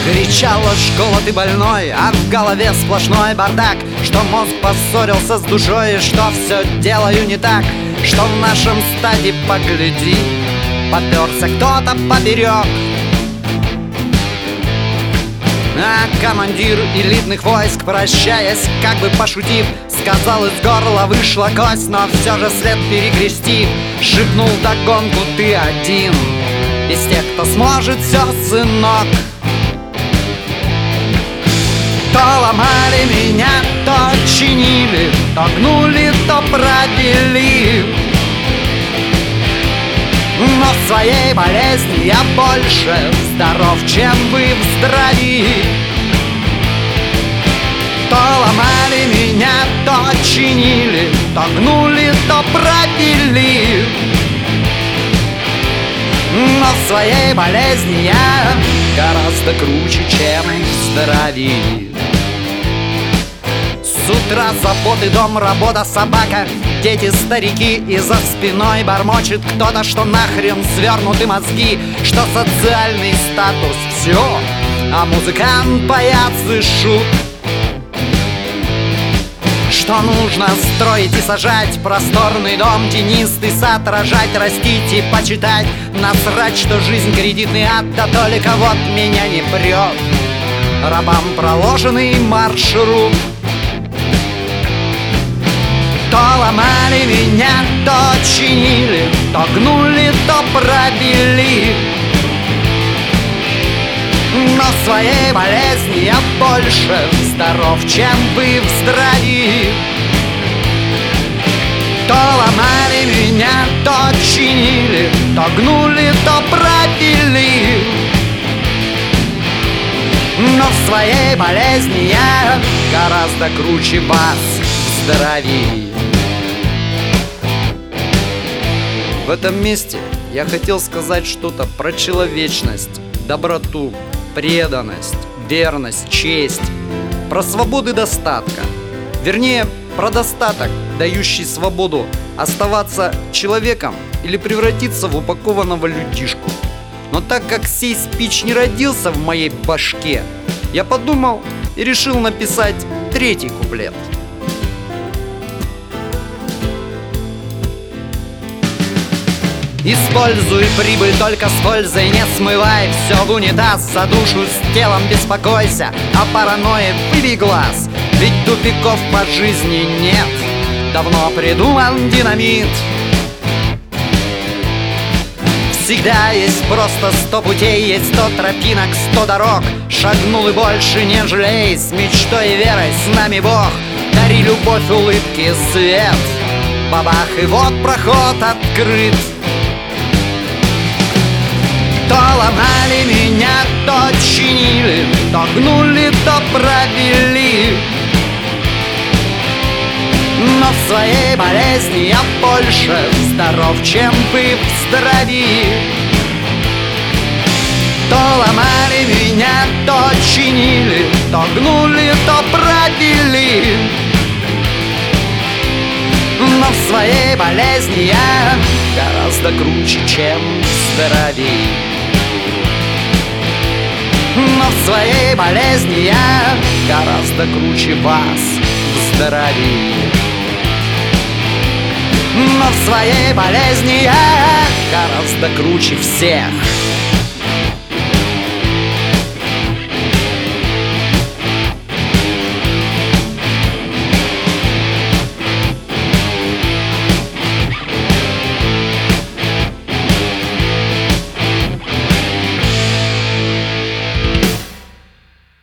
Кричала школа, ты больной, а в голове сплошной бардак, что мозг поссорился с душой, и что все делаю не так, что в нашем стаде, погляди, попёрся кто-то поперек. А командир элитных войск, прощаясь, как бы пошутив, сказал: из горла вышла кость, но все же след перекрестив, шепнул догонку: ты один из тех, кто сможет все, сынок. То ломали меня, то чинили, то гнули, то пробили, но в своей болезни я больше здоров, чем вы в здравии. То ломали меня, то чинили, то гнули, то пробили, но в своей болезни я гораздо круче, чем в здравии. С утра заботы, дом, работа, собака, дети, старики, и за спиной бормочет кто-то, что нахрен свернуты мозги, что социальный статус все, а музыкант, паяц и шут, что нужно строить и сажать просторный дом, тенистый сад, рожать, растить и почитать, насрать, что жизнь кредитный ад, да только вот меня не прет рабам проложенный маршрут. То ломали меня, то чинили, то гнули, то пробили, но в своей болезни я больше здоров, чем вы в здравии. То ломали меня, то чинили, то гнули, то пробили, но в своей болезни я гораздо круче вас в здравии. В этом месте я хотел сказать что-то про человечность, доброту, преданность, верность, честь, про свободу достатка. Вернее, про достаток, дающий свободу оставаться человеком или превратиться в упакованного людишку. Но так как сей спич не родился в моей башке, я подумал и решил написать третий куплет. Используй прибыль только с пользой, не смывай все в унитаз, за душу с телом беспокойся, а паранойи выбей глаз, ведь тупиков по жизни нет, давно придуман динамит. Всегда есть просто 100 путей, есть 100 тропинок, 100 дорог. Шагнул и больше не жалей, с мечтой и верой с нами Бог. Дари любовь, улыбки, свет, бабах, и вот проход открыт. То ломали меня, то чинили, то гнули, то пробили, но в своей болезни я больше здоров, чем вы в здравии. То ломали меня, то чинили, то гнули, то пробили, но в своей болезни я гораздо круче, чем в здравии. Но в своей болезни я гораздо круче вас в здравии. Но в своей болезни я гораздо круче всех